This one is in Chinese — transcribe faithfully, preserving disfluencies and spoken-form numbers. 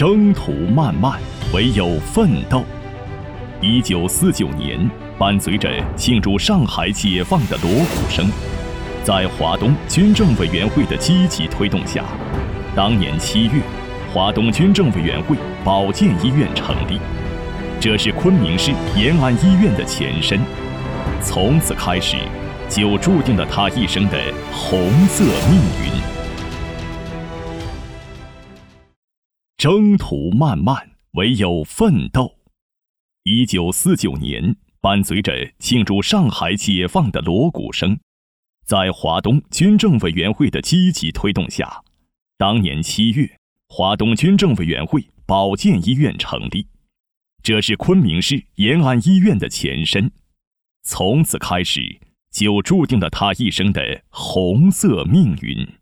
征途漫漫，唯有奋斗。一九四九年，伴随着庆祝上海解放的锣鼓声，在华东军政委员会的积极推动下，当年七月，华东军政委员会保健医院成立，这是昆明市延安医院的前身。从此开始，就注定了他一生的红色命运。征途漫漫，唯有奋斗。一九四九年，伴随着庆祝上海解放的锣鼓声，在华东军政委员会的积极推动下，当年七月，华东军政委员会保健医院成立，这是昆明市延安医院的前身。从此开始，就注定了他一生的红色命运。